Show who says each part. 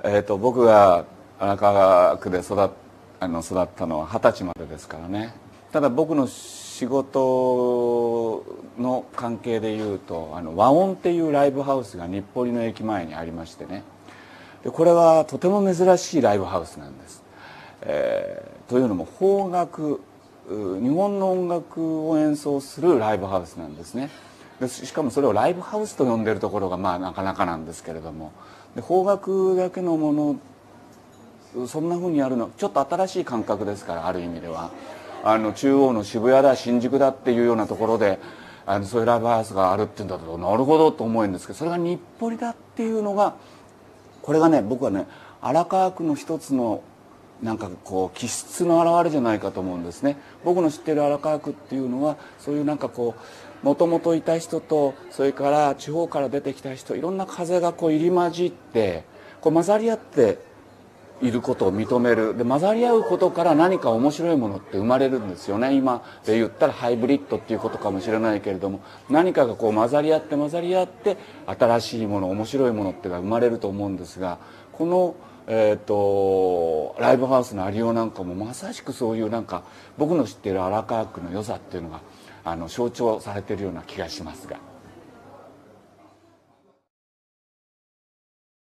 Speaker 1: 僕が荒川区で育ったのは20歳までですからね。ただ僕の仕事の関係でいうと和音っていうライブハウスが日暮里の駅前にありましてね。でこれはとても珍しいライブハウスなんです。というのも邦楽、日本の音楽を演奏するライブハウスなんですね。でしかもそれをライブハウスと呼んでるところがなかなかなんですけれども、で邦楽だけのもの、そんなふうにやるのちょっと新しい感覚ですから、ある意味では中央の渋谷だ新宿だっていうようなところでそういうライブハウスがあるっていうんだとなるほどと思うんですけど、それが日暮里だっていうのが、これがね、僕はね荒川区の一つのなんかこう気質の表れじゃないかと思うんですね。僕の知ってる荒川区っていうのはそういうなんかこうもともといた人と、それから地方から出てきた人、いろんな風がこう入り混じってこう混ざり合っていることを認める。で混ざり合うことから何か面白いものって生まれるんですよね。今で言ったらハイブリッドっていうことかもしれないけれども、何かがこう混ざり合って新しいもの、面白いものっていうのが生まれると思うんですが、このライブハウスのありようなんかもまさしくそういうなんか僕の知っている荒川区の良さっていうのが象徴されているような気がしますが。